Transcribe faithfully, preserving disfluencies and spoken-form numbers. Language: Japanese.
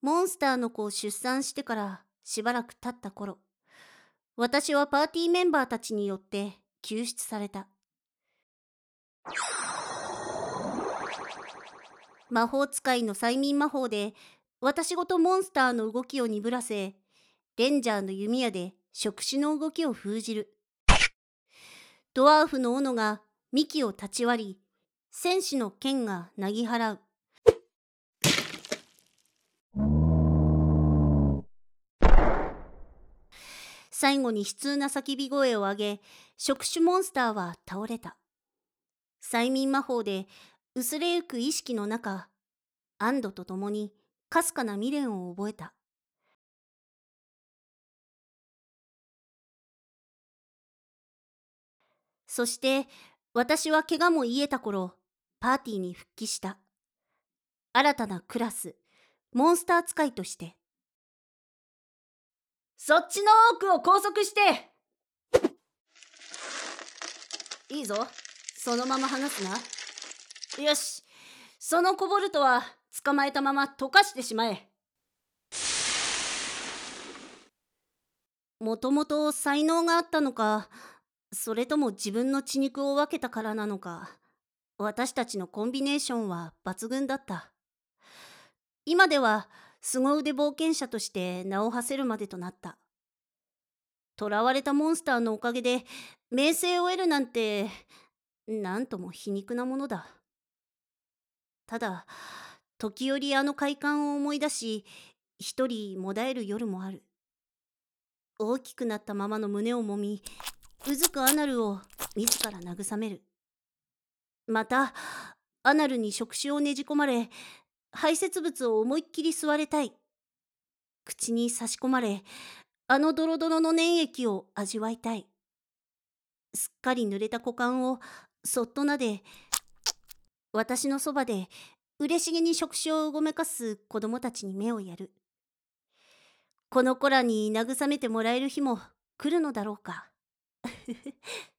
モンスターの子を出産してからしばらく経った頃、私はパーティーメンバーたちによって救出された。魔法使いの催眠魔法で、私ごとモンスターの動きを鈍らせ、レンジャーの弓矢で触手の動きを封じる。ドワーフの斧が幹を立ち割り、戦士の剣がなぎ払う。最後に悲痛な叫び声を上げ、触手モンスターは倒れた。催眠魔法で薄れゆく意識の中、安堵とともにかすかな未練を覚えた。そして私は怪我も癒えた頃、パーティーに復帰した。新たなクラス、モンスター使いとして。そっちの奥を拘束して。いいぞ、そのまま離すな。よし、そのコボルトは捕まえたまま溶かしてしまえ。もともと才能があったのか、それとも自分の血肉を分けたからなのか、私たちのコンビネーションは抜群だった。今では凄腕冒険者として名を馳せるまでとなった。囚われたモンスターのおかげで名声を得るなんて、なんとも皮肉なものだ。ただ、時折あの快感を思い出し、一人もだえる夜もある。大きくなったままの胸をもみ、うずくアナルを自ら慰める。また、アナルに触手をねじ込まれ、排泄物を思いっきり吸われたい。口に差し込まれ、あのドロドロの粘液を味わいたい。すっかり濡れた股間をそっと撫で、私のそばで嬉しげに触手をうごめかす子供たちに目をやる。この子らに慰めてもらえる日も来るのだろうか。